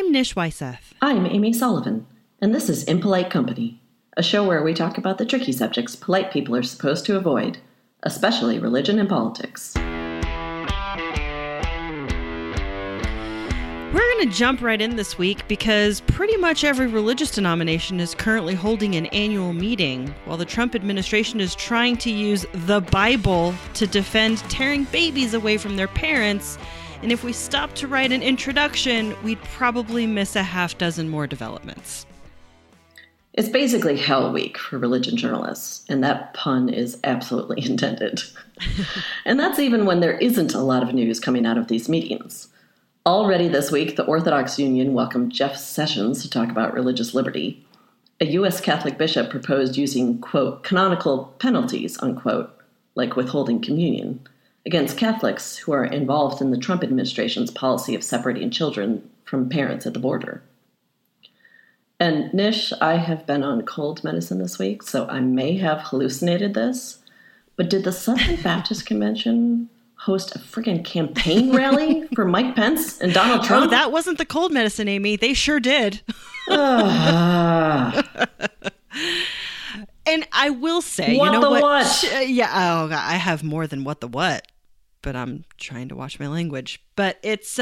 I'm Nish Weiseth. I'm Amy Sullivan, and this is Impolite Company, a show where we talk about the tricky subjects polite people are supposed to avoid, especially religion and politics. We're going to jump right in this week because pretty much every religious denomination is currently holding an annual meeting, while the Trump administration is trying to use the Bible to defend tearing babies away from their parents. And if we stopped to write an introduction, we'd probably miss a half dozen more developments. It's basically Hell Week for religion journalists, and that pun is absolutely intended. And that's even when there isn't a lot of news coming out of these meetings. Already this week, the Orthodox Union welcomed Jeff Sessions to talk about religious liberty. A U.S. Catholic bishop proposed using, quote, canonical penalties, unquote, like withholding communion, against Catholics who are involved in the Trump administration's policy of separating children from parents at the border. And Nish, I have been on cold medicine this week, so I may have hallucinated this, but did the Southern Baptist Convention host a friggin' campaign rally for Mike Pence and Donald Trump? Oh, that wasn't the cold medicine, Amy. They sure did. Ah. And I will say, What you know the what? what? Yeah, oh, God, I have more than what the what, but I'm trying to watch my language. But it's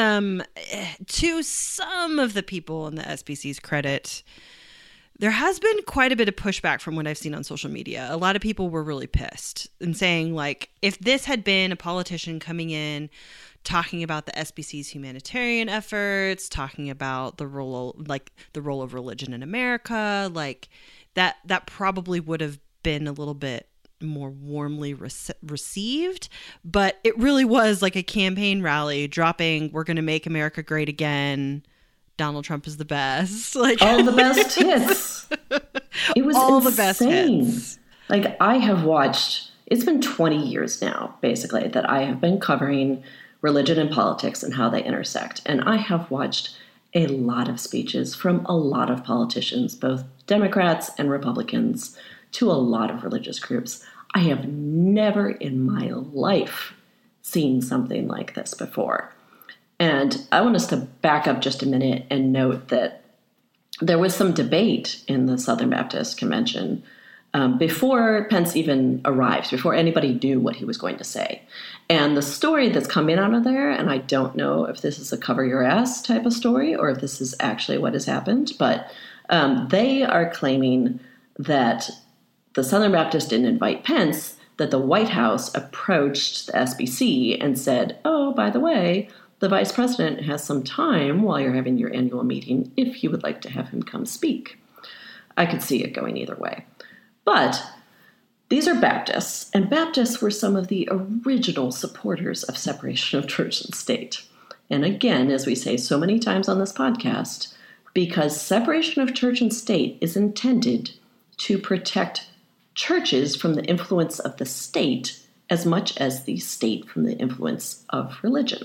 to some of the people in the SBC's credit, there has been quite a bit of pushback from what I've seen on social media. A lot of people were really pissed and saying, like, if this had been a politician coming in talking about the SBC's humanitarian efforts, talking about the role of religion in America, like that probably would have been a little bit more warmly received. But it really was like a campaign rally dropping, "We're going to make America great again. Donald Trump is the best." Like all the best hits. It was all insane. The best hits. Like, I have watched, it's been 20 years now, basically, that I have been covering religion and politics and how they intersect. And I have watched a lot of speeches from a lot of politicians, both Democrats and Republicans, to a lot of religious groups. I have never in my life seen something like this before. And I want us to back up just a minute and note that there was some debate in the Southern Baptist Convention before Pence even arrived, before anybody knew what he was going to say. And the story that's coming out of there, and I don't know if this is a cover your ass type of story or if this is actually what has happened, but they are claiming that the Southern Baptists didn't invite Pence, that the White House approached the SBC and said, "Oh, by the way, the vice president has some time while you're having your annual meeting if you would like to have him come speak." I could see it going either way. But these are Baptists, and Baptists were some of the original supporters of separation of church and state. And again, as we say so many times on this podcast, because separation of church and state is intended to protect churches from the influence of the state as much as the state from the influence of religion.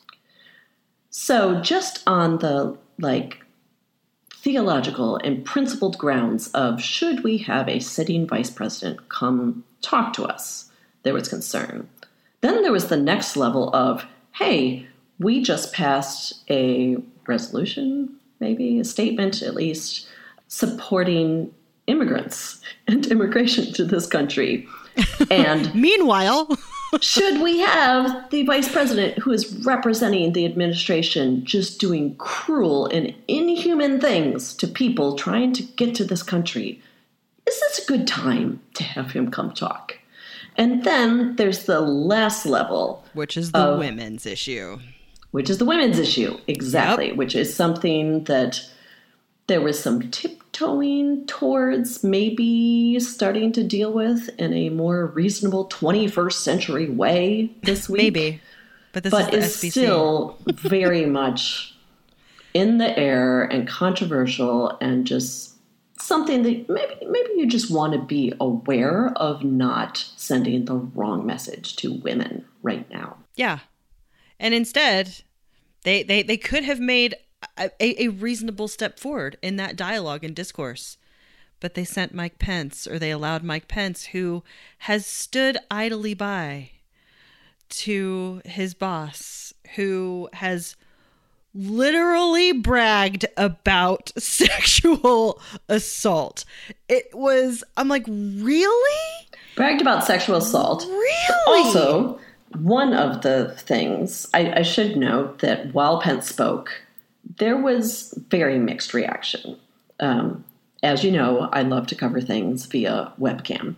So just on the theological and principled grounds of should we have a sitting vice president come talk to us, there was concern. Then there was the next level of, hey, we just passed a resolution, maybe a statement at least, supporting immigrants and immigration to this country. And meanwhile, should we have the vice president who is representing the administration just doing cruel and inhuman things to people trying to get to this country? Is this a good time to have him come talk? And then there's the last level, which is the women's issue. Which is the women's issue, exactly, yep. Which is something that there was some tiptoeing towards maybe starting to deal with in a more reasonable 21st century way this week. Maybe, but this is the SBC. Still very much in the air and controversial and just something that maybe you just want to be aware of not sending the wrong message to women right now. Yeah. And instead, they could have made a reasonable step forward in that dialogue and discourse. But they sent Mike Pence, or they allowed Mike Pence, who has stood idly by to his boss, who has literally bragged about sexual assault. I'm like, really? Bragged about sexual assault. Really? Also, one of the things, I should note that while Pence spoke, there was very mixed reaction. As you know, I love to cover things via webcam.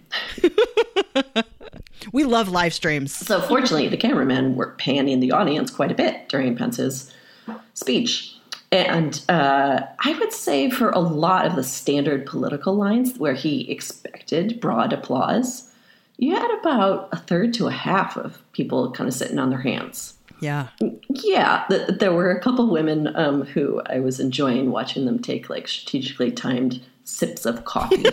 We love live streams. So fortunately, the cameramen were panning the audience quite a bit during Pence's speech. And I would say for a lot of the standard political lines where he expected broad applause, you had about a third to a half of people kind of sitting on their hands. Yeah. Yeah. There were a couple women who I was enjoying watching them take like strategically timed sips of coffee.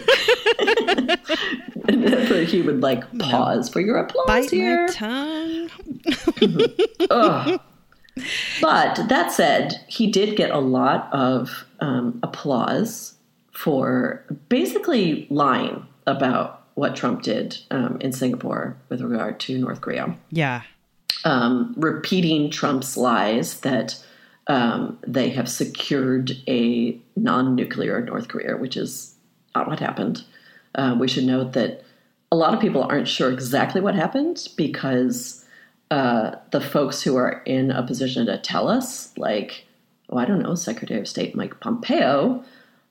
And then he would like pause for your applause. Bite here. my tongue. Ugh. But that said, he did get a lot of applause for basically lying about what Trump did in Singapore with regard to North Korea. Yeah. Repeating Trump's lies that they have secured a non-nuclear North Korea, which is not what happened. We should note that a lot of people aren't sure exactly what happened because the folks who are in a position to tell us, like, I don't know, Secretary of State Mike Pompeo,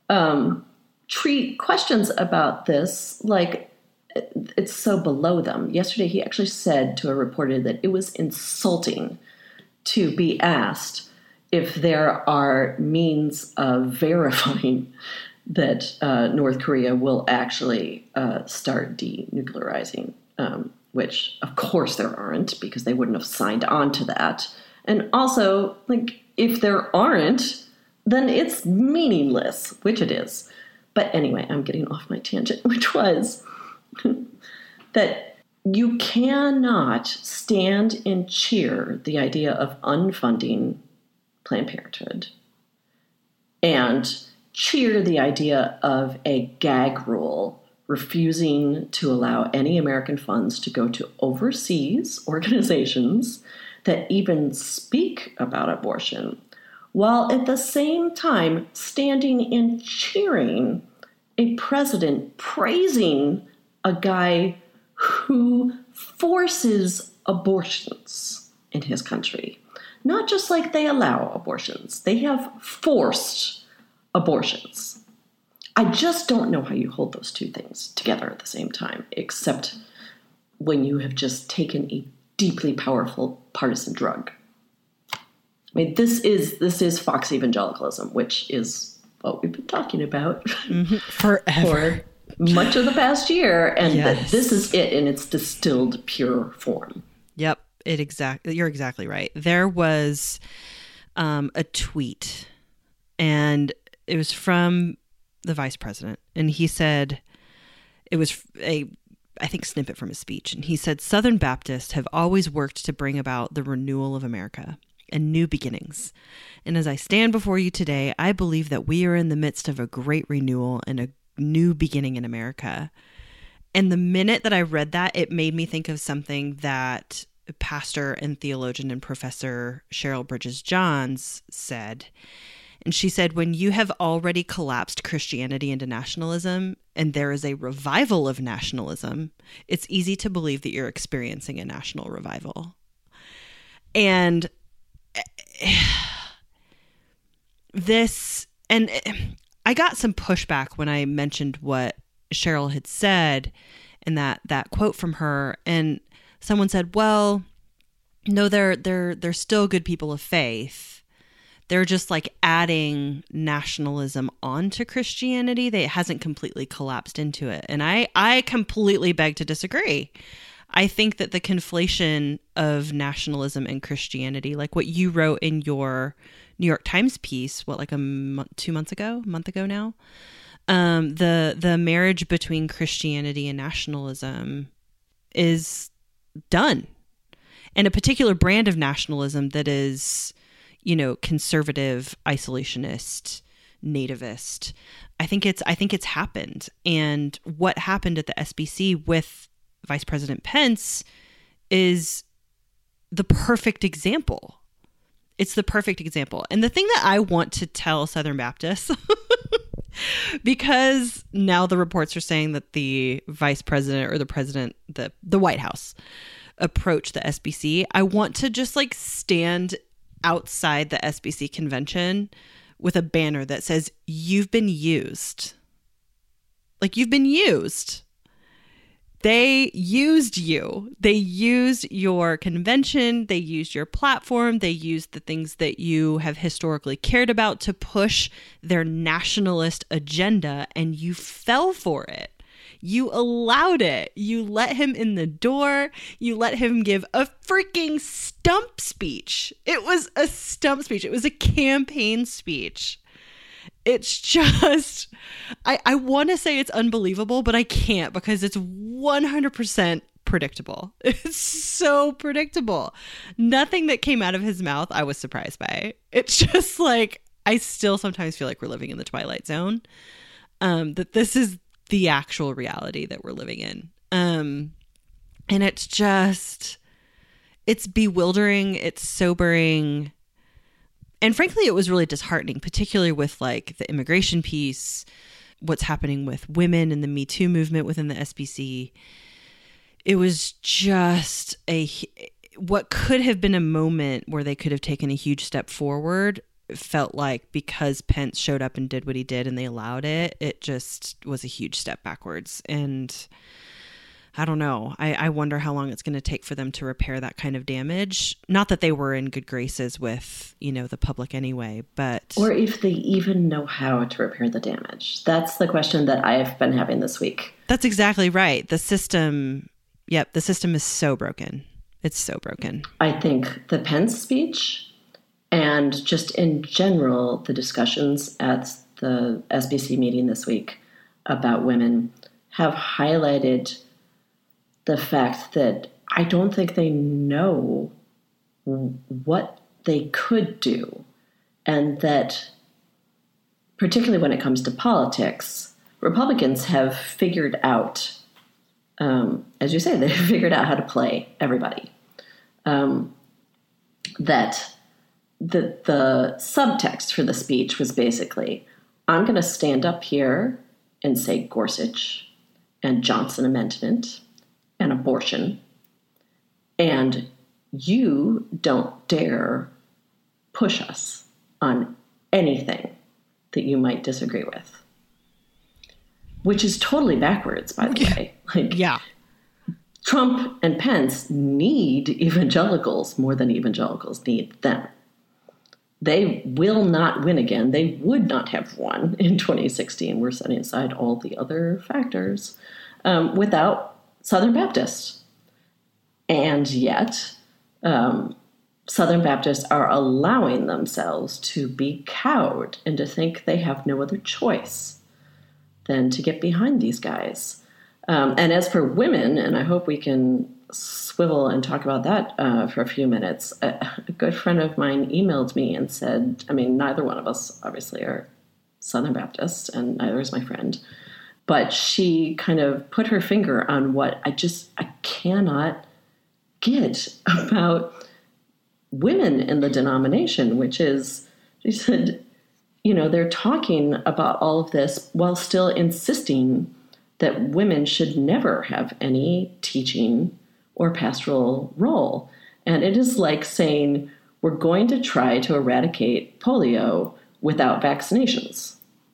treat questions about this like it's so below them. Yesterday, he actually said to a reporter that it was insulting to be asked if there are means of verifying that North Korea will actually start denuclearizing, which, of course, there aren't because they wouldn't have signed on to that. And also, like, if there aren't, then it's meaningless, which it is. But anyway, I'm getting off my tangent, which was that you cannot stand and cheer the idea of unfunding Planned Parenthood and cheer the idea of a gag rule refusing to allow any American funds to go to overseas organizations that even speak about abortion, while at the same time standing and cheering a president praising a guy who forces abortions in his country. Not just like they allow abortions, they have forced abortions. I just don't know how you hold those two things together at the same time, except when you have just taken a deeply powerful partisan drug. I mean, this is Fox evangelicalism, which is what we've been talking about forever. For much of the past year, and Yes. that this is it in its distilled pure form. Yep, you're exactly right. There was a tweet, and it was from the vice president, and he said, it was I think snippet from his speech, and he said, Southern Baptists have always worked to bring about the renewal of America and new beginnings. And as I stand before you today, I believe that we are in the midst of a great renewal and a new beginning in America. And the minute that I read that, it made me think of something that pastor and theologian and professor Cheryl Bridges Johns said. And she said, when you have already collapsed Christianity into nationalism and there is a revival of nationalism, it's easy to believe that you're experiencing a national revival. And I got some pushback when I mentioned what Cheryl had said and that quote from her. And someone said, well, no, they're still good people of faith. They're just like adding nationalism onto Christianity. It hasn't completely collapsed into it. And I completely beg to disagree. I think that the conflation of nationalism and Christianity, like what you wrote in your New York Times piece, like 2 months ago, a month ago now, the marriage between Christianity and nationalism is done. And a particular brand of nationalism that is, conservative, isolationist, nativist. I think it's happened. And what happened at the SBC with Vice President Pence is the perfect example. It's the perfect example. And the thing that I want to tell Southern Baptists, because now the reports are saying that the vice president or the president, the White House approached the SBC, I want to just like stand outside the SBC convention with a banner that says, "You've been used." Like, you've been used. They used you. They used your convention. They used your platform. They used the things that you have historically cared about to push their nationalist agenda, and you fell for it. You allowed it. You let him in the door. You let him give a freaking stump speech. It was a stump speech. It was a campaign speech. It's just, I want to say it's unbelievable, but I can't because it's 100% predictable. It's so predictable. Nothing that came out of his mouth I was surprised by. It's just like, I still sometimes feel like we're living in the Twilight Zone. That this is the actual reality that we're living in. And it's just, it's bewildering. It's sobering. And frankly, it was really disheartening, particularly with like the immigration piece, what's happening with women and the Me Too movement within the SBC. It was just what could have been a moment where they could have taken a huge step forward. It felt like because Pence showed up and did what he did and they allowed it, it just was a huge step backwards. And I don't know. I wonder how long it's going to take for them to repair that kind of damage. Not that they were in good graces with, the public anyway, but... Or if they even know how to repair the damage. That's the question that I've been having this week. That's exactly right. The system is so broken. It's so broken. I think the Pence speech and just in general, the discussions at the SBC meeting this week about women have highlighted the fact that I don't think they know what they could do. And that, particularly when it comes to politics, Republicans have figured out, as you say, they've figured out how to play everybody. That the subtext for the speech was basically, I'm going to stand up here and say Gorsuch and Johnson Amendment and abortion, and you don't dare push us on anything that you might disagree with. Which is totally backwards, by the way. Yeah. Trump and Pence need evangelicals more than evangelicals need them. They will not win again. They would not have won in 2016. We're setting aside all the other factors without Southern Baptists. And yet, Southern Baptists are allowing themselves to be cowed and to think they have no other choice than to get behind these guys. And as for women, and I hope we can swivel and talk about that for a few minutes, a good friend of mine emailed me and said, neither one of us obviously are Southern Baptists, and neither is my friend. But she kind of put her finger on what I cannot get about women in the denomination, which is, she said, they're talking about all of this while still insisting that women should never have any teaching or pastoral role. And it is like saying, we're going to try to eradicate polio without vaccinations.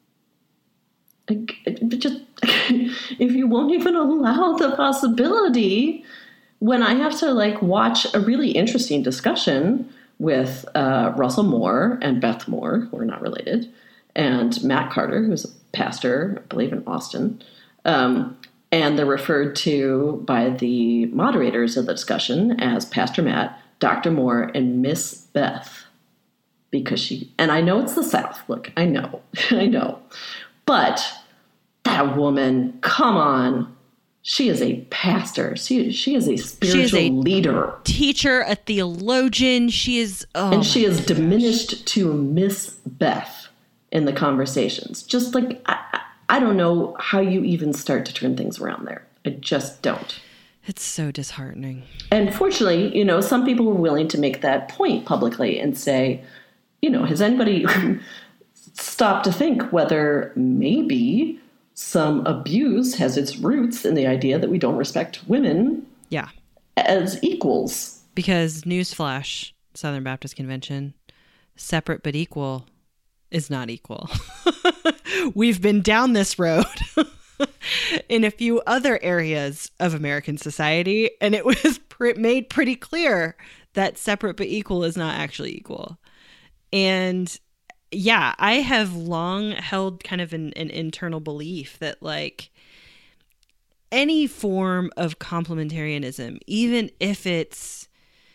If you won't even allow the possibility, when I have to watch a really interesting discussion with Russell Moore and Beth Moore, who are not related, and Matt Carter, who's a pastor, I believe in Austin, and they're referred to by the moderators of the discussion as Pastor Matt, Dr. Moore, and Miss Beth, because and I know it's the South. Look, I know, but that woman, come on. She is a pastor. She is a spiritual leader. Teacher, a theologian. She is... and she is diminished to Miss Beth in the conversations. Just I don't know how you even start to turn things around there. I just don't. It's so disheartening. And fortunately, some people were willing to make that point publicly and say, has anybody stopped to think whether maybe some abuse has its roots in the idea that we don't respect women as equals? Because newsflash, Southern Baptist Convention, separate but equal is not equal. We've been down this road in a few other areas of American society, and it was made pretty clear that separate but equal is not actually equal. And yeah, I have long held kind of an internal belief that like any form of complementarianism, even if it's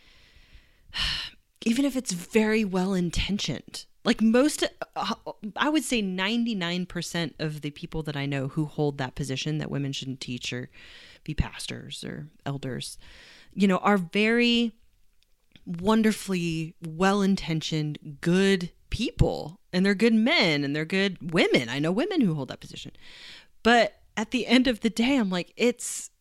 very well intentioned, like I would say 99% of the people that I know who hold that position that women shouldn't teach or be pastors or elders, are very wonderfully well-intentioned, good people, and they're good men and they're good women. I know women who hold that position. But at the end of the day, I'm like, it's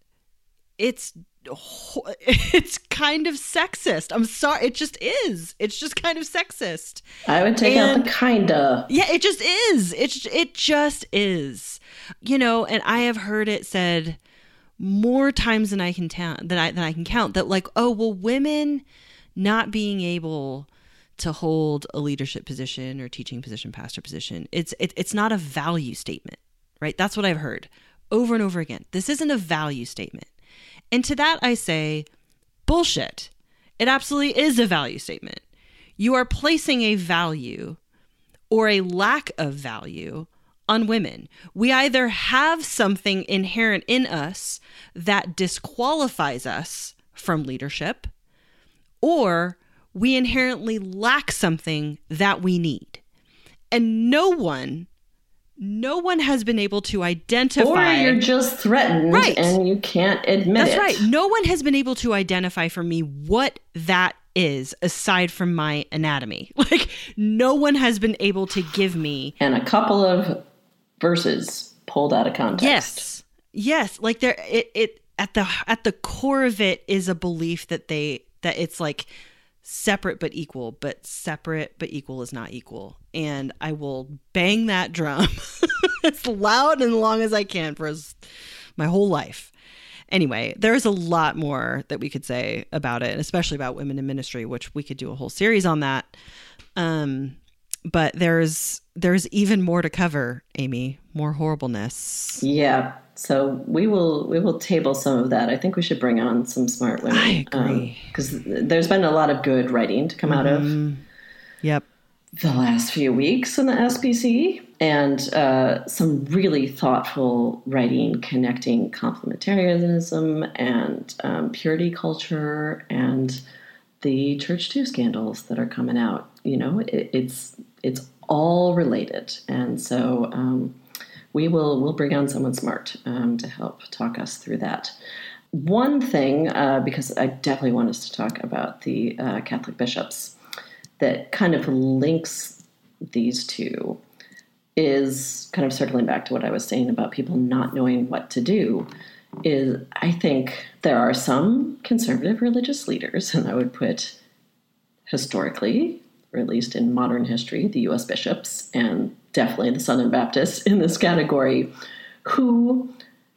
kind of sexist. I'm sorry. It just is. It's just kind of sexist. I would take out the kinda. Yeah, it just is. It just is. And I have heard it said more times than I can count that like, oh, well, women not being able to hold a leadership position or teaching position, pastor position, it's not a value statement, right? That's what I've heard over and over again. This isn't a value statement. And to that I say, bullshit. It absolutely is a value statement. You are placing a value or a lack of value on women. We either have something inherent in us that disqualifies us from leadership, or we inherently lack something that we need. And no one has been able to identify. Or you're just threatened, right, and you can't admit That's it. Right. No one has been able to identify for me what that is aside from my anatomy. Like, no one has been able to give me. And a couple of verses pulled out of context. Yes. Like it at the core of it is a belief that it's like separate but equal, but separate but equal is not equal. And I will bang that drum as loud and long as I can for my whole life. Anyway, there's a lot more that we could say about it, and especially about women in ministry, which we could do a whole series on that. But there's even more to cover, Amy, more horribleness. Yeah. So we will table some of that. I think we should bring on some smart women. I agree. Because there's been a lot of good writing to come out of the last few weeks in the SBC, and some really thoughtful writing connecting complementarianism and purity culture and the Church 2 scandals that are coming out. It's all related. And so we'll bring on someone smart to help talk us through that. One thing, because I definitely want us to talk about the Catholic bishops, that kind of links these two, is kind of circling back to what I was saying about people not knowing what to do, is I think there are some conservative religious leaders, and I would put historically, or at least in modern history, the U.S. bishops, and definitely the Southern Baptists in this category, who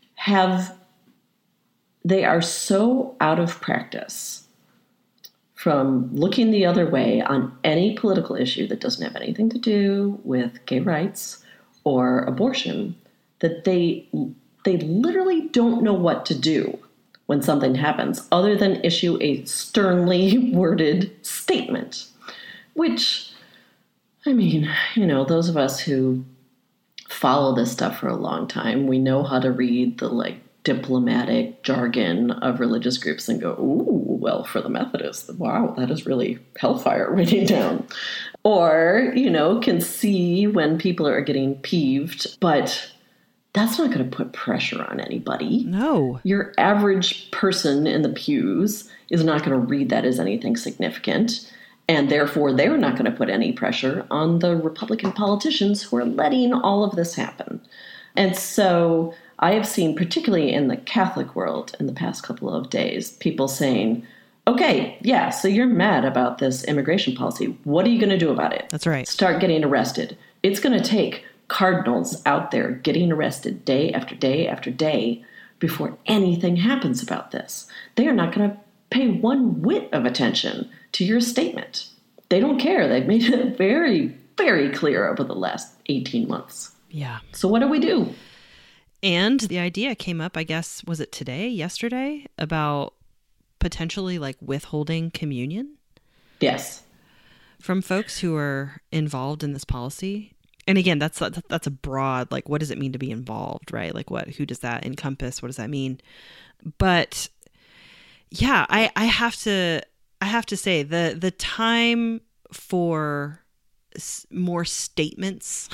they are so out of practice from looking the other way on any political issue that doesn't have anything to do with gay rights or abortion, that they literally don't know what to do when something happens other than issue a sternly worded statement. Which, I mean, those of us who follow this stuff for a long time, we know how to read the diplomatic jargon of religious groups and go, ooh, well, for the Methodists, wow, that is really hellfire raining down. Or, can see when people are getting peeved, but that's not going to put pressure on anybody. No. Your average person in the pews is not going to read that as anything significant. And therefore, they're not going to put any pressure on the Republican politicians who are letting all of this happen. And so I have seen, particularly in the Catholic world in the past couple of days, people saying, okay, yeah, so you're mad about this immigration policy. What are you going to do about it? That's right. Start getting arrested. It's going to take cardinals out there getting arrested day after day after day before anything happens about this. They are not going to pay one whit of attention to your statement. They don't care. They've made it very, very clear over the last 18 months. Yeah. So what do we do? And the idea came up, I guess, was it yesterday, about potentially like withholding communion? Yes. From folks who are involved in this policy. And again, that's a broad, like, what does it mean to be involved, right? Like, who does that encompass? What does that mean? But yeah, I have to say the time for more statements.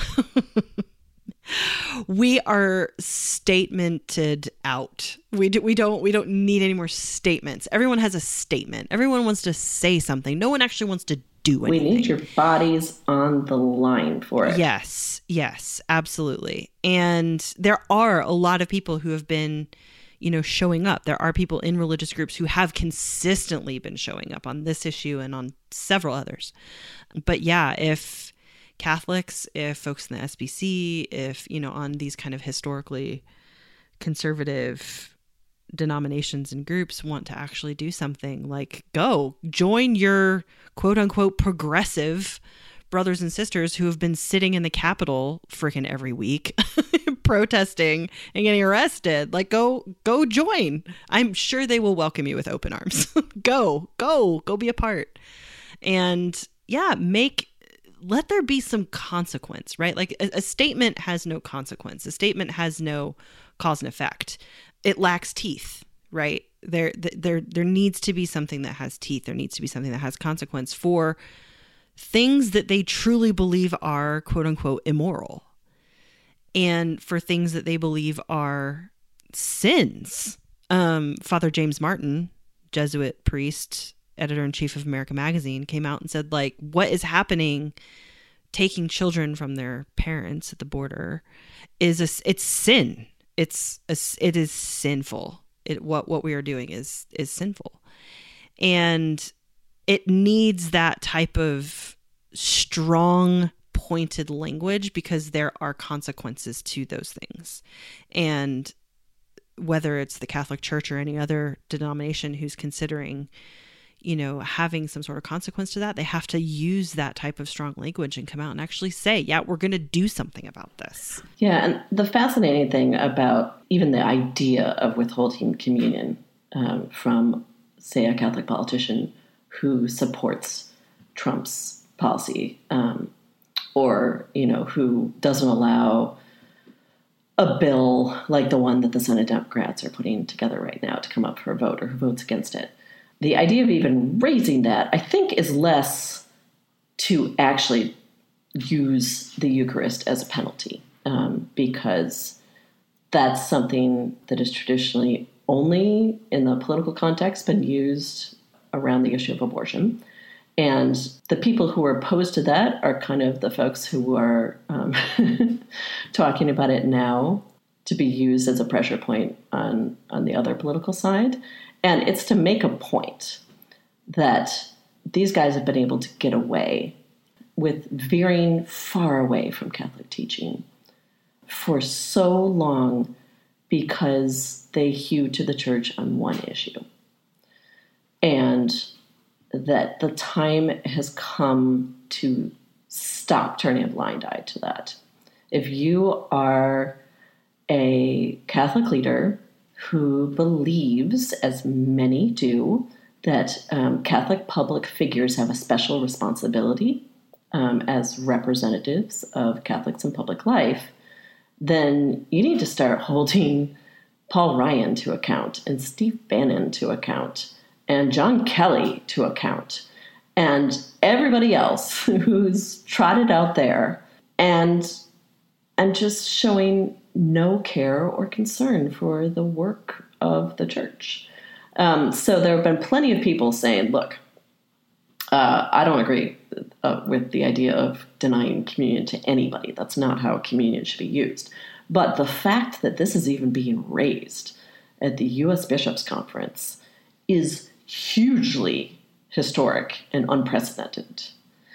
We are statemented out. We don't need any more statements. Everyone has a statement. Everyone wants to say something. No one actually wants to do anything. We need your bodies on the line for it. Yes, absolutely. And there are a lot of people who have been, showing up. There are people in religious groups who have consistently been showing up on this issue and on several others. But yeah, if Catholics, if folks in the SBC, if, on these kind of historically conservative denominations and groups want to actually do something, like go join your quote unquote progressive brothers and sisters who have been sitting in the Capitol freaking every week protesting and getting arrested. Like go join. I'm sure they will welcome you with open arms. Go be a part. And yeah, let there be some consequence, right? Like a statement has no consequence. A statement has no cause and effect. It lacks teeth, right? There needs to be something that has teeth. There needs to be something that has consequence for things that they truly believe are quote unquote immoral, and for things that they believe are sins. Father James Martin, Jesuit priest, editor-in-chief of America Magazine, came out and said, like, what is happening, taking children from their parents at the border, it's sin. It is sinful. What we are doing is sinful. And it needs that type of strong, pointed language because there are consequences to those things. And whether it's the Catholic Church or any other denomination who's considering, having some sort of consequence to that, they have to use that type of strong language and come out and actually say, yeah, we're going to do something about this. Yeah. And the fascinating thing about even the idea of withholding communion from, say, a Catholic politician who supports Trump's policy, or, who doesn't allow a bill like the one that the Senate Democrats are putting together right now to come up for a vote, or who votes against it. The idea of even raising that, I think, is less to actually use the Eucharist as a penalty, because that's something that is traditionally only in the political context been used around the issue of abortion. And the people who are opposed to that are kind of the folks who are talking about it now to be used as a pressure point on the other political side. And it's to make a point that these guys have been able to get away with veering far away from Catholic teaching for so long because they hew to the church on one issue. And that the time has come to stop turning a blind eye to that. If you are a Catholic leader who believes, as many do, that Catholic public figures have a special responsibility as representatives of Catholics in public life, then you need to start holding Paul Ryan to account and Steve Bannon to account and John Kelly to account and everybody else who's trotted out there and just showing no care or concern for the work of the church. So there have been plenty of people saying, look, I don't agree with the idea of denying communion to anybody. That's not how communion should be used. But the fact that this is even being raised at the U.S. Bishops' Conference is hugely historic and unprecedented.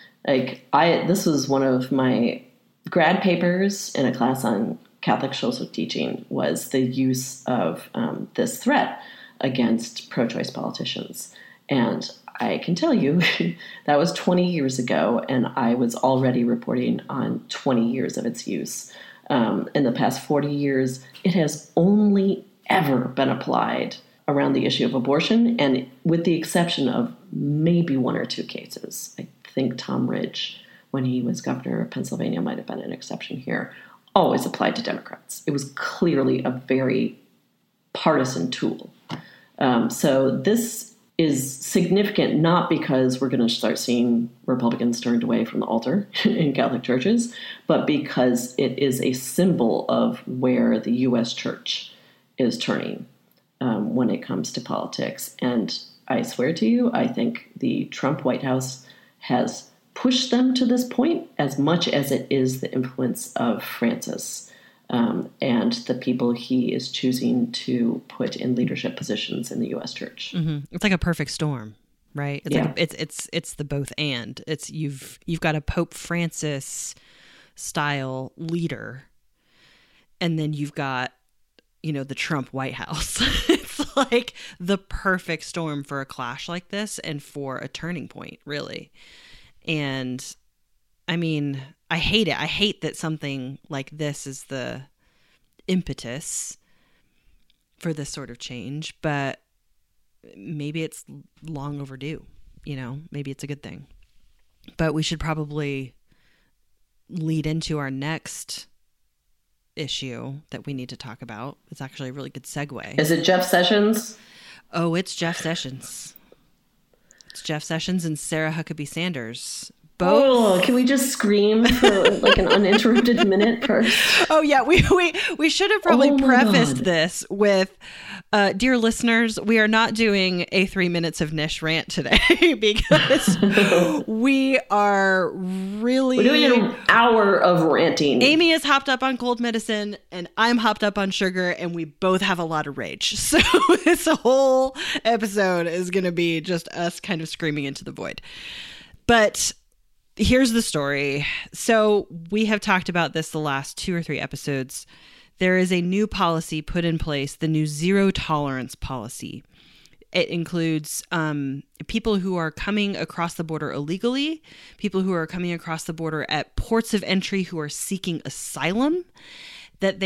This was one of my grad papers in a class on Catholic social teaching, was the use of this threat against pro-choice politicians. And I can tell you that was 20 years ago, and I was already reporting on 20 years of its use. In the past 40 years, it has only ever been applied around the issue of abortion, and with the exception of maybe one or two cases. I think Tom Ridge, when he was governor of Pennsylvania, might have been an exception here, always applied to Democrats. It was clearly a very partisan tool. So this is significant not because we're going to start seeing Republicans turned away from the altar in Catholic churches, but because it is a symbol of where the U.S. church is turning when it comes to politics. And I swear to you, I think the Trump White House has pushed them to this point as much as it is the influence of Francis and the people he is choosing to put in leadership positions in the U.S. church. Mm-hmm. It's like a perfect storm, right? It's like it's the both and. It's you've got a Pope Francis style leader, and then you've got the Trump White House. It's like the perfect storm for a clash like this and for a turning point, really. And I mean, I hate it. I hate that something like this is the impetus for this sort of change, but maybe it's long overdue, maybe it's a good thing. But we should probably lead into our next issue that we need to talk about. It's actually a really good segue. Is it Jeff Sessions? Oh, it's Jeff Sessions. It's Jeff Sessions and Sarah Huckabee Sanders. Both. Oh, can we just scream for like an uninterrupted minute first? Oh yeah, we should have probably prefaced this with, dear listeners, we are not doing a 3 minutes of Nish rant today because we're doing an hour of ranting. Amy is hopped up on cold medicine and I'm hopped up on sugar, and we both have a lot of rage. So this whole episode is going to be just us kind of screaming into the void. But here's the story. So we have talked about this the last 2 or 3 episodes. There is a new policy put in place, the new zero tolerance policy. It includes people who are coming across the border illegally, people who are coming across the border at ports of entry who are seeking asylum, that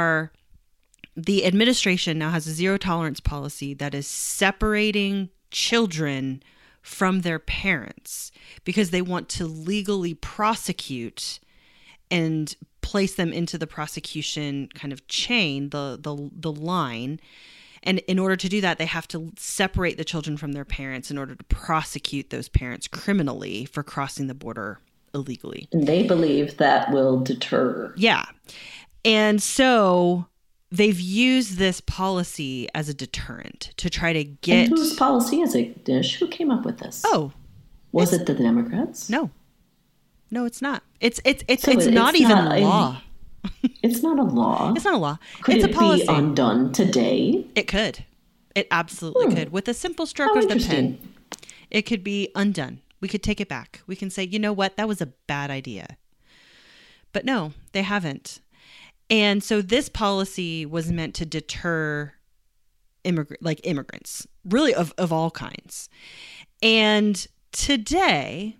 the administration now has a zero tolerance policy that is separating children from their parents because they want to legally prosecute and place them into the prosecution kind of chain, the line. And in order to do that, they have to separate the children from their parents in order to prosecute those parents criminally for crossing the border illegally. And they believe that will deter. Yeah. And so they've used this policy as a deterrent to try to get... And whose policy is it, Dish? Who came up with this? Oh. Was it the Democrats? No. No, it's not. It's not even a law. It's not a law. It's not a law. Could it's it a policy. Be undone today? It could. It absolutely could. With a simple stroke of the pen, it could be undone. We could take it back. We can say, you know what? That was a bad idea. But no, they haven't. And so this policy was meant to deter immigrants, really of all kinds. And today,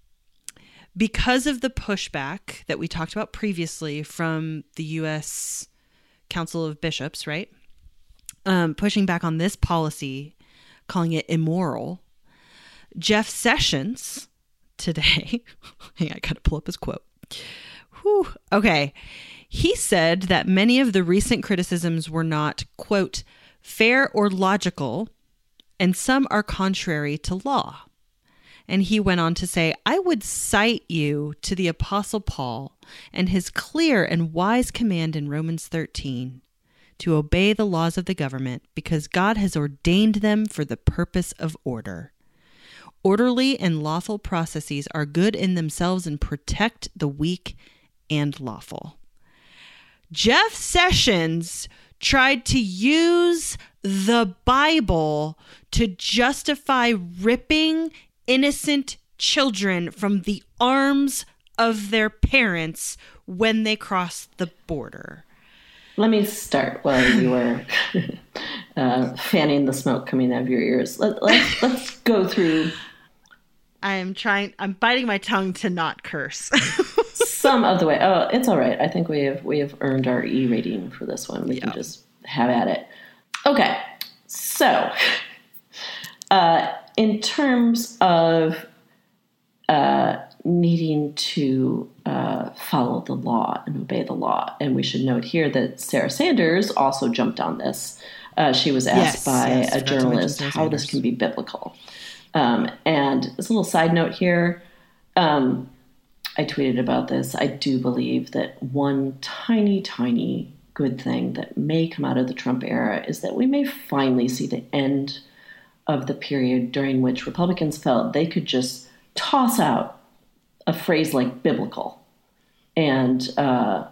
because of the pushback that we talked about previously from the U.S. Council of Bishops, right? Pushing back on this policy, calling it immoral, Jeff Sessions today, hang on, I gotta pull up his quote. Whew, okay. He said that many of the recent criticisms were not, quote, fair or logical, and some are contrary to law. And he went on to say, I would cite you to the Apostle Paul and his clear and wise command in Romans 13 to obey the laws of the government because God has ordained them for the purpose of order. Orderly and lawful processes are good in themselves and protect the weak and lawful. Jeff Sessions tried to use the Bible to justify ripping innocent children from the arms of their parents when they crossed the border. Let me start while you were fanning the smoke coming out of your ears. Let's go through. I'm biting my tongue to not curse. Some of the way. Oh, it's all right. I think we have earned our E rating for this one. We can just have at it. Okay. So, in terms of needing to follow the law and obey the law, and we should note here that Sarah Sanders also jumped on this. She was asked by a journalist how this can be biblical. And as a little side note here, I tweeted about this. I do believe that one tiny, tiny good thing that may come out of the Trump era is that we may finally see the end of the period during which Republicans felt they could just toss out a phrase like biblical and have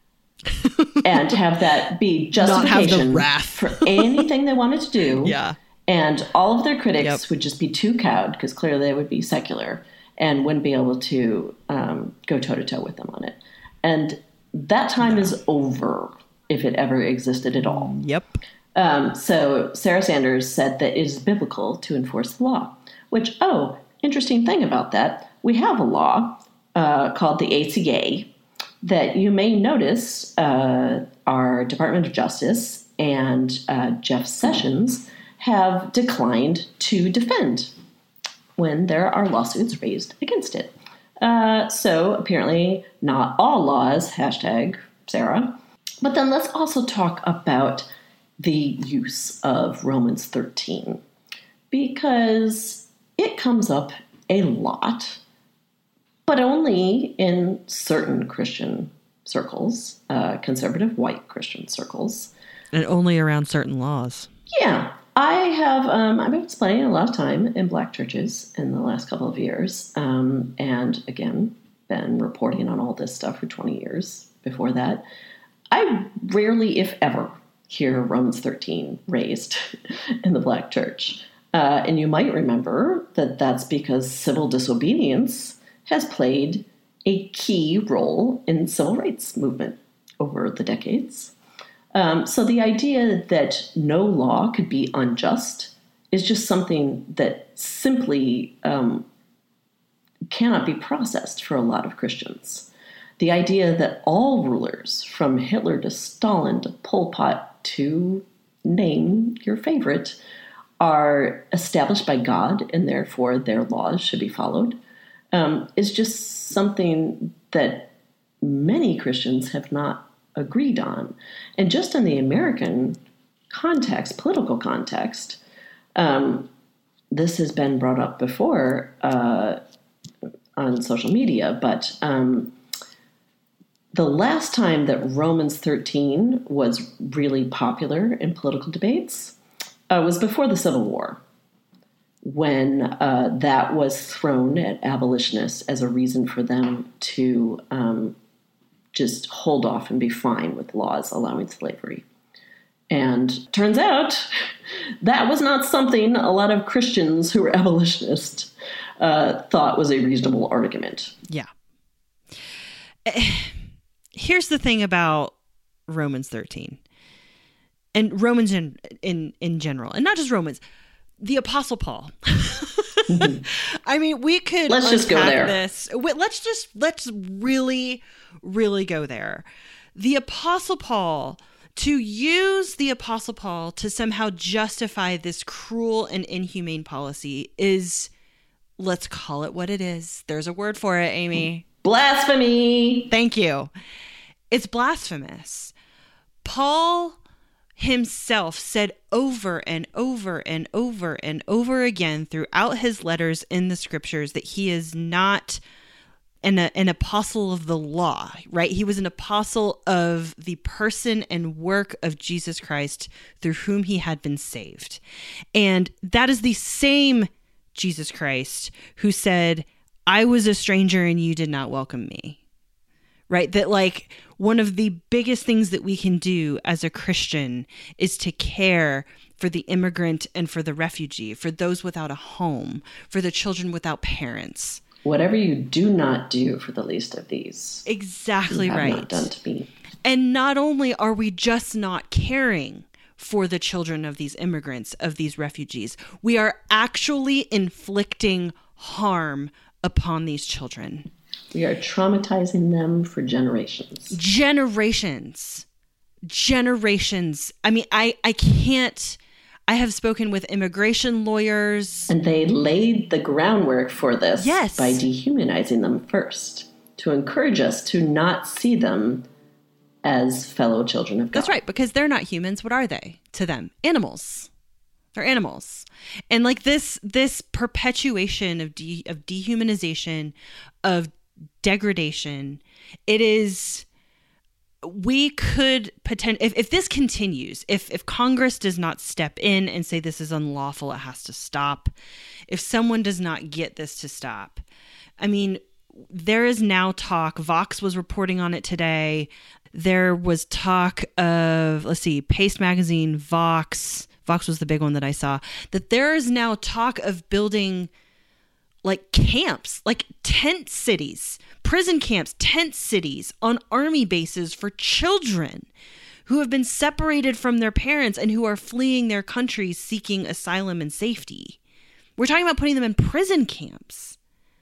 that be justification for anything they wanted to do. Yeah. And all of their critics would just be too cowed because clearly they would be secular and wouldn't be able to go toe-to-toe with them on it. And that time is over, if it ever existed at all. Yep. So Sarah Sanders said that it is biblical to enforce the law, which, interesting thing about that, we have a law called the ACA that you may notice our Department of Justice and Jeff Sessions have declined to defend when there are lawsuits raised against it. So apparently not all laws, #Sarah. But then let's also talk about the use of Romans 13, because it comes up a lot, but only in certain Christian circles, conservative white Christian circles. And only around certain laws. Yeah. I've been spending a lot of time in Black churches in the last couple of years, and again, been reporting on all this stuff for 20 years before that. I rarely, if ever, hear Romans 13 raised in the Black church. And you might remember that that's because civil disobedience has played a key role in the civil rights movement over the decades. So the idea that no law could be unjust is just something that simply cannot be processed for a lot of Christians. The idea that all rulers, from Hitler to Stalin to Pol Pot to name your favorite, are established by God and therefore their laws should be followed, is just something that many Christians have not agreed on. And just in the American context, political context, this has been brought up before on social media, but the last time that Romans 13 was really popular in political debates was before the Civil War, when that was thrown at abolitionists as a reason for them to just hold off and be fine with laws allowing slavery. And turns out that was not something a lot of Christians who were abolitionists thought was a reasonable argument. Yeah. Here's the thing about Romans 13 and Romans in general, and not just Romans, the Apostle Paul. Mm-hmm. I mean, we could let's just go there. Let's really, really go there. The Apostle Paul, to use the Apostle Paul to somehow justify this cruel and inhumane policy is, let's call it what it is. There's a word for it, Amy. Blasphemy. Thank you. It's blasphemous. Paul himself said over and over and over and over again throughout his letters in the scriptures that he is not an apostle of the law, right? He was an apostle of the person and work of Jesus Christ through whom he had been saved. And that is the same Jesus Christ who said, I was a stranger and you did not welcome me. right? That like one of the biggest things that we can do as a Christian is to care for the immigrant and for the refugee, for those without a home, for the children without parents. Whatever you do not do for the least of these. Exactly you have right. Not done to me. And not only are we just not caring for the children of these immigrants, of these refugees, we are actually inflicting harm upon these children. We are traumatizing them for generations. Generations. I mean, I can't. I have spoken with immigration lawyers. And they laid the groundwork for this Yes. by dehumanizing them first, to encourage us to not see them as fellow children of God. That's right, because they're not humans. What are they to them? Animals. They're animals. And like this perpetuation of dehumanization, of degradation, it is... We could potentially, if this continues, if Congress does not step in and say this is unlawful, it has to stop, if someone does not get this to stop, I mean, there is now talk, Vox was reporting on it today, there was talk of, Paste Magazine, Vox was the big one that I saw, that there is now talk of building like camps, like tent cities, prison camps, tent cities on army bases for children who have been separated from their parents and who are fleeing their countries seeking asylum and safety. We're talking about putting them in prison camps.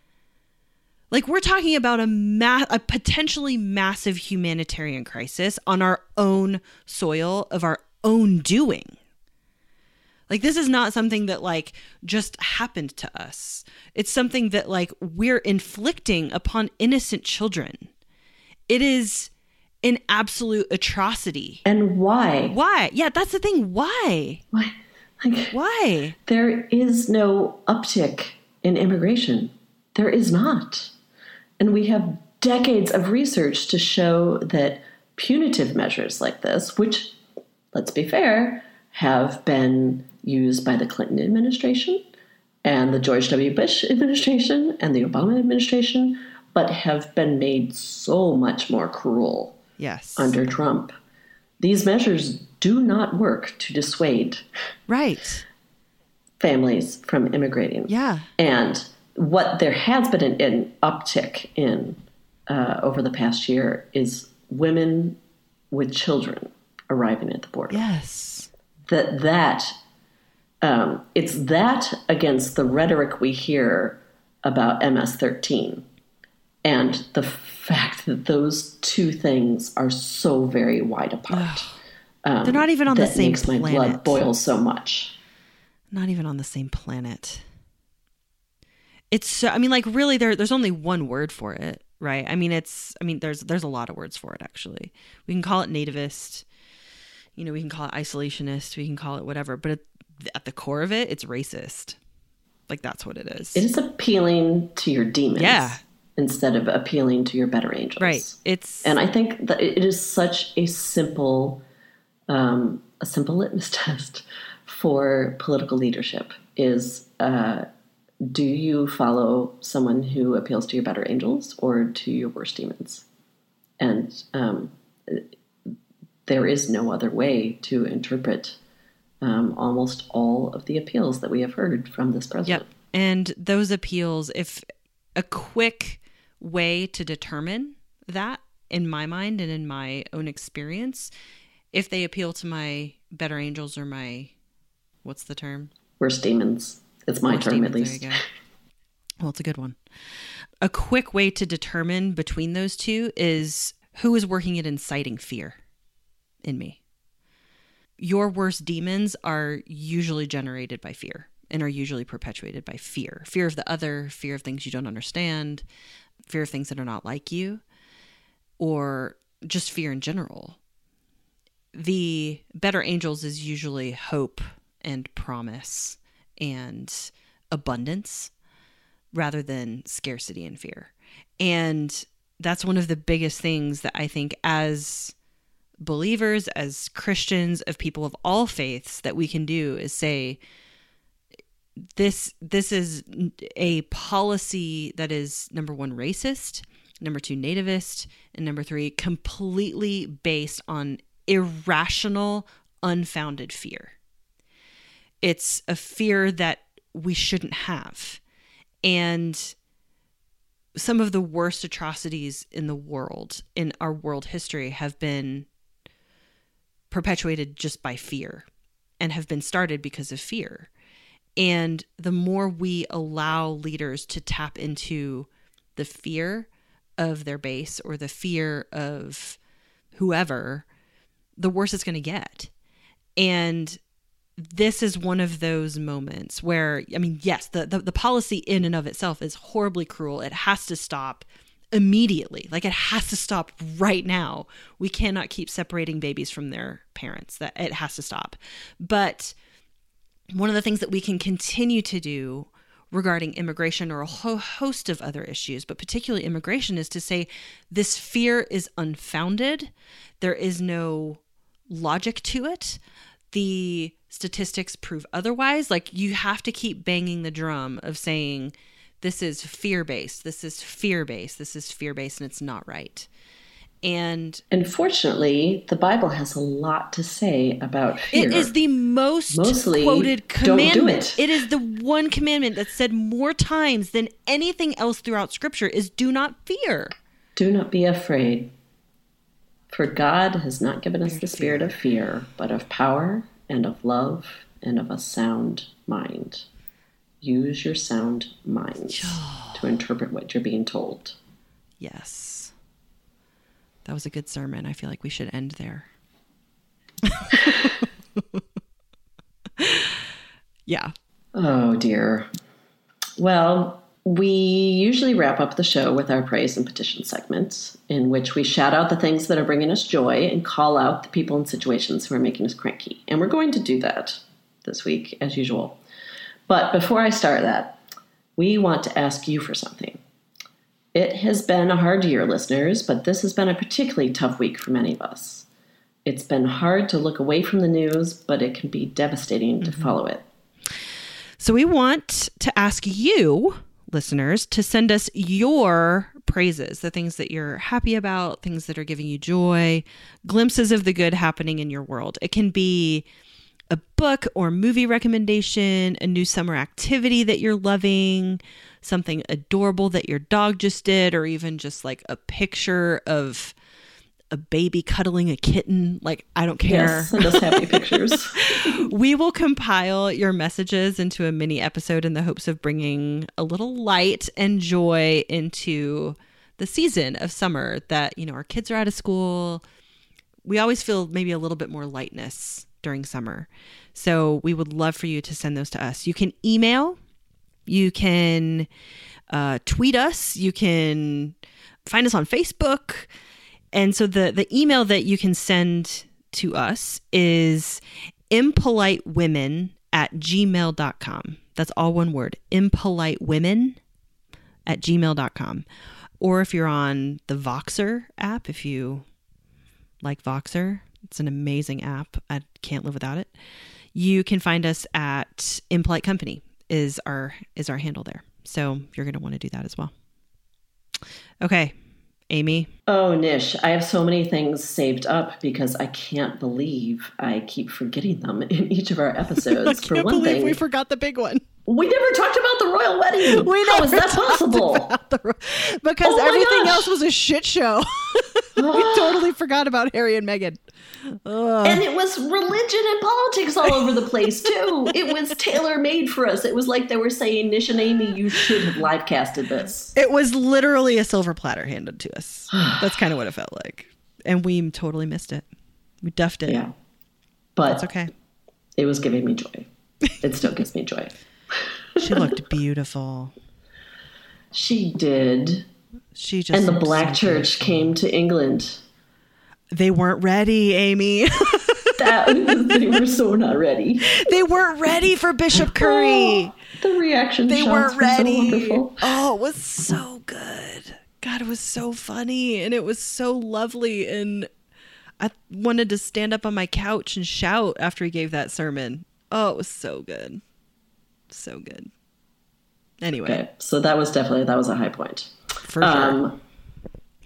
Like we're talking about a potentially massive humanitarian crisis on our own soil of our own doing. Like, this is not something that, like, just happened to us. It's something that, like, we're inflicting upon innocent children. It is an absolute atrocity. And why? Why? Yeah, that's the thing. Why? Why? Like, why? There is no uptick in immigration. There is not. And we have decades of research to show that punitive measures like this, which, let's be fair, have been used by the Clinton administration and the George W. Bush administration and the Obama administration, but have been made so much more cruel under Trump. These measures do not work to dissuade families from immigrating. Yeah. And what there has been an uptick in over the past year is women with children arriving at the border. Yes. It's that against the rhetoric we hear about MS-13 and the fact that those two things are so very wide apart. They're not even on the same planet. That makes my blood boil so much. Not even on the same planet. It's so, I mean, like really there's only one word for it, right? I mean, there's a lot of words for it, actually. We can call it nativist. You know, we can call it isolationist, we can call it whatever, but at the core of it, it's racist. Like, that's what it is. It is appealing to your demons instead of appealing to your better angels. Right. And I think that it is such a simple litmus test for political leadership is, do you follow someone who appeals to your better angels or to your worst demons? And there is no other way to interpret almost all of the appeals that we have heard from this president. Yep. And those appeals, if a quick way to determine that, in my mind and in my own experience, if they appeal to my better angels or my, what's the term? Worst demons. It's my term, at least. There you go. Well, it's a good one. A quick way to determine between those two is who is working at inciting fear in me. Your worst demons are usually generated by fear and are usually perpetuated by fear. Fear of the other, fear of things you don't understand, fear of things that are not like you, or just fear in general. The better angels is usually hope and promise and abundance rather than scarcity and fear. And that's one of the biggest things that I think as believers, as Christians, of people of all faiths, that we can do is say, this is a policy that is, number one, racist, number 2, nativist, and number 3, completely based on irrational, unfounded fear. It's a fear that we shouldn't have. And some of the worst atrocities in the world, in our world history, have been perpetuated just by fear and have been started because of fear. And the more we allow leaders to tap into the fear of their base or the fear of whoever, the worse it's going to get. And this is one of those moments where, I mean, yes, the policy in and of itself is horribly cruel. It has to stop immediately. Like, it has to stop right now. We cannot keep separating babies from their parents. That it has to stop. But one of the things that we can continue to do regarding immigration or a whole host of other issues, but particularly immigration, is to say this fear is unfounded. There is no logic to it. The statistics prove otherwise. Like, you have to keep banging the drum of saying, this is fear-based, this is fear-based, this is fear-based, and it's not right. And unfortunately, the Bible has a lot to say about fear. It is the mostly quoted commandment. Don't do it. It is the one commandment that's said more times than anything else throughout Scripture is do not fear. Do not be afraid. For God has not given us the spirit of fear, but of power and of love and of a sound mind. Use your sound minds to interpret what you're being told. Yes. That was a good sermon. I feel like we should end there. Yeah. Oh, dear. Well, we usually wrap up the show with our praise and petition segments, in which we shout out the things that are bringing us joy and call out the people and situations who are making us cranky. And we're going to do that this week, as usual. But before I start that, we want to ask you for something. It has been a hard year, listeners, but this has been a particularly tough week for many of us. It's been hard to look away from the news, but it can be devastating to follow it. So we want to ask you, listeners, to send us your praises, the things that you're happy about, things that are giving you joy, glimpses of the good happening in your world. It can be a book or movie recommendation, a new summer activity that you're loving, something adorable that your dog just did, or even just like a picture of a baby cuddling a kitten. Like, I don't care. Yes, send us happy pictures. We will compile your messages into a mini episode in the hopes of bringing a little light and joy into the season of summer that, you know, our kids are out of school. We always feel maybe a little bit more lightness during summer. So we would love for you to send those to us. You can email, you can tweet us, you can find us on Facebook. And so the email that you can send to us is impolitewomen@gmail.com. That's all one word, impolitewomen@gmail.com. Or if you're on the Voxer app, if you like Voxer, it's an amazing app. I can't live without it. You can find us at Impolite Company is our handle there. So you're going to want to do that as well. Okay, Amy. Oh, Nish, I have so many things saved up because I can't believe I keep forgetting them in each of our episodes. I can't believe we forgot the big one. We never talked about the royal wedding. How is that possible? Because everything else was a shit show. We totally forgot about Harry and Meghan. And it was religion and politics all over the place, too. It was tailor-made for us. It was like they were saying, Nish and Amy, you should have live casted this. It was literally a silver platter handed to us. That's kind of what it felt like. And we totally missed it. We duffed it. Yeah. But it's okay. It was giving me joy. It still gives me joy. She looked beautiful. She did. She just. And the Black Church came to England. They weren't ready, Amy. They were so not ready. They weren't ready for Bishop Curry. Oh, the reaction they weren't ready. So wonderful. Oh, it was so good. God, it was so funny and it was so lovely. And I wanted to stand up on my couch and shout after he gave that sermon. Oh, it was so good. So good. Anyway. Okay, so that was a high point. For sure.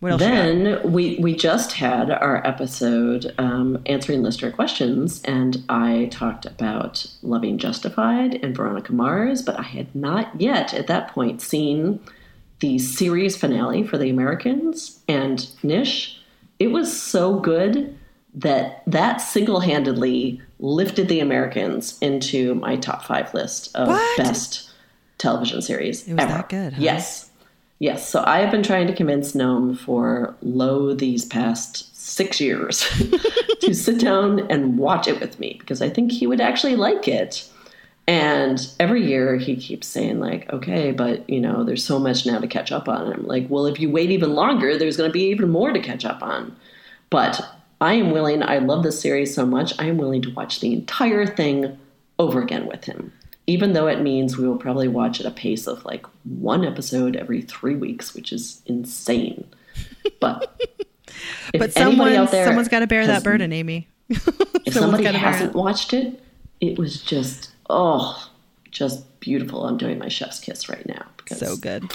What else you got? Then we just had our episode answering listener questions, and I talked about Loving Justified and Veronica Mars, but I had not yet at that point seen the series finale for The Americans. And Nish, it was so good that single-handedly lifted The Americans into my top 5 list of best television series It was ever. that good, huh? Yes. So I have been trying to convince Noam for these past 6 years to sit down and watch it with me, because I think he would actually like it. And every year he keeps saying, like, okay, but, there's so much now to catch up on. And I'm like, well, if you wait even longer, there's going to be even more to catch up on. But I am willing, I love this series so much, I am willing to watch the entire thing over again with him. Even though it means we will probably watch at a pace of like 1 episode every 3 weeks, which is insane. But someone's got to bear that burden, Amy. If somebody hasn't watched it, it was just beautiful. I'm doing my chef's kiss right now. So good.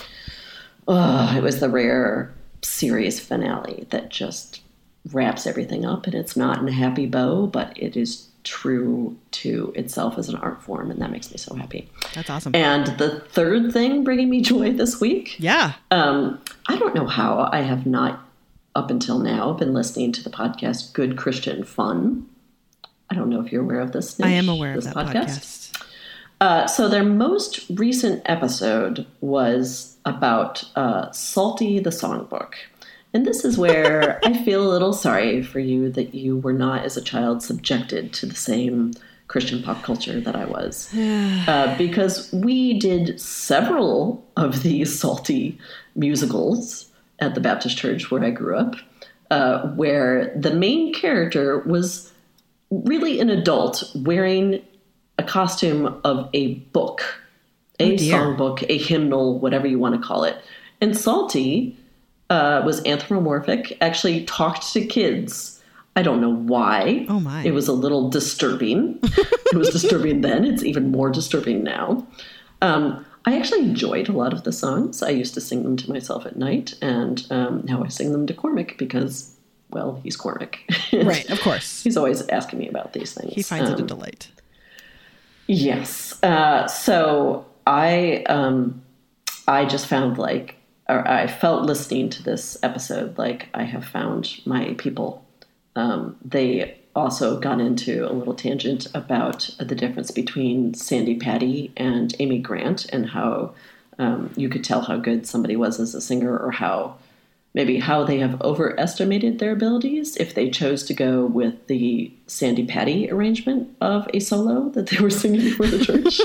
It was the rare series finale that just wraps everything up, and it's not in a happy bow, but it is true to itself as an art form, and that makes me so happy. That's awesome. And the third thing bringing me joy this week, I don't know how I have not up until now been listening to the podcast Good Christian Fun. I don't know if you're aware of this, Nish, I am aware of that podcast. So their most recent episode was about Salty the Songbook. And this is where I feel a little sorry for you that you were not, as a child, subjected to the same Christian pop culture that I was. Because we did several of these Salty musicals at the Baptist church where I grew up, where the main character was really an adult wearing a costume of a book, a songbook, a hymnal, whatever you want to call it. And Salty was anthropomorphic, actually talked to kids. I don't know why. Oh, my. It was a little disturbing. It was disturbing then. It's even more disturbing now. I actually enjoyed a lot of the songs. I used to sing them to myself at night, and now I sing them to Cormac because, well, he's Cormac. Right, of course. He's always asking me about these things. He finds it a delight. Yes. So I just found I felt listening to this episode like I have found my people. They also got into a little tangent about the difference between Sandy Patty and Amy Grant, and how you could tell how good somebody was as a singer, or how they have overestimated their abilities if they chose to go with the Sandy Patty arrangement of a solo that they were singing for the church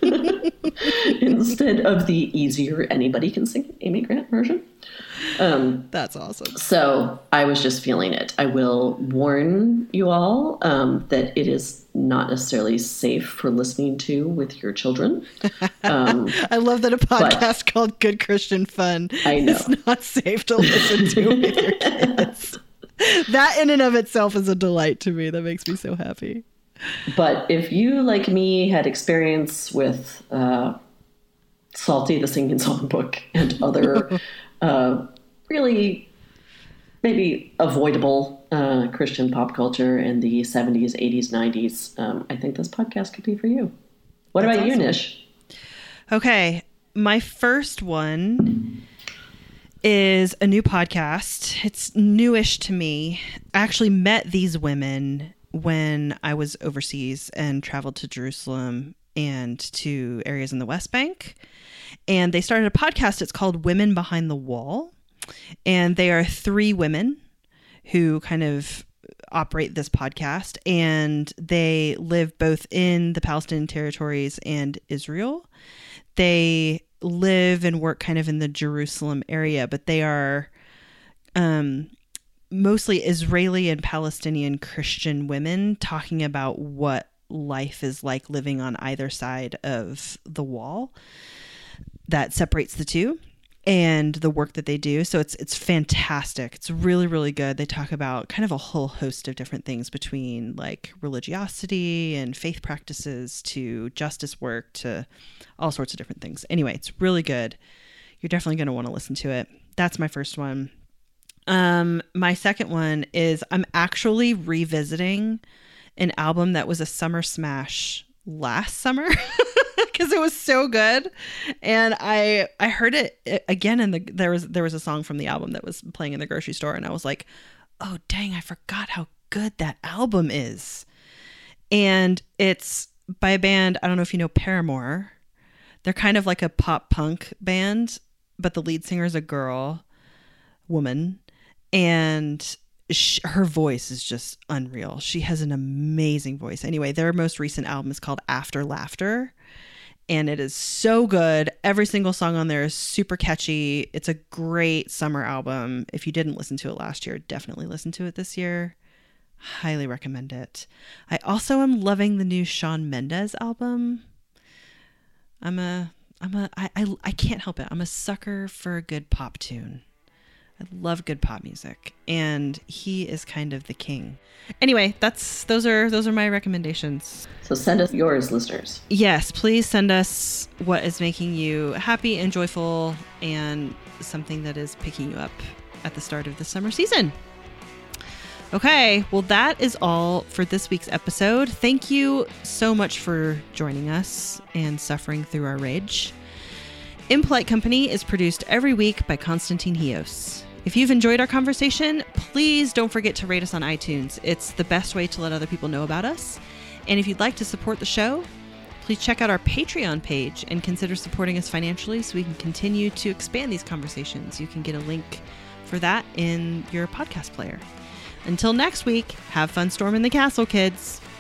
instead of the easier anybody can sing Amy Grant version. That's awesome. So I was just feeling it. I will warn you all that it is not necessarily safe for listening to with your children. I love that a podcast called Good Christian Fun is not safe to listen to with your kids. That in and of itself is a delight to me. That makes me so happy. But if you, like me, had experience with Salty the Singing Songbook and other really maybe avoidable Christian pop culture in the 70s, 80s, 90s, I think this podcast could be for you. What about you, Nish? Okay. My first one is a new podcast. It's newish to me. I actually met these women when I was overseas and traveled to Jerusalem and to areas in the West Bank. And they started a podcast. It's called Women Behind the Wall. And they are 3 women who kind of operate this podcast. And they live both in the Palestinian territories and Israel. They live and work kind of in the Jerusalem area, but they are mostly Israeli and Palestinian Christian women talking about what life is like living on either side of the wall that separates the two, and the work that they do. So it's fantastic. It's really, really good. They talk about kind of a whole host of different things, between like religiosity and faith practices to justice work to all sorts of different things. Anyway, it's really good. You're definitely going to want to listen to it. That's my first one. My second one is I'm actually revisiting an album that was a summer smash last summer because it was so good, and I heard it again, and there was a song from the album that was playing in the grocery store, and I was like, oh dang, I forgot how good that album is. And it's by a band, I don't know if you know Paramore. They're kind of like a pop punk band, but the lead singer is a woman, and her voice is just unreal. She has an amazing voice. Anyway, their most recent album is called After Laughter, and it is so good. Every single song on there is super catchy. It's a great summer album. If you didn't listen to it last year, definitely listen to it this year. Highly recommend it. I also am loving the new Shawn Mendes album. I can't help it. I'm a sucker for a good pop tune. I love good pop music, and he is kind of the king. Anyway, those are my recommendations. So send us yours, listeners. Yes, please send us what is making you happy and joyful, and something that is picking you up at the start of the summer season. Okay, well, that is all for this week's episode. Thank you so much for joining us and suffering through our rage. Impolite Company is produced every week by Konstantin Hios. If you've enjoyed our conversation, please don't forget to rate us on iTunes. It's the best way to let other people know about us. And if you'd like to support the show, please check out our Patreon page and consider supporting us financially so we can continue to expand these conversations. You can get a link for that in your podcast player. Until next week, have fun storming the castle, kids.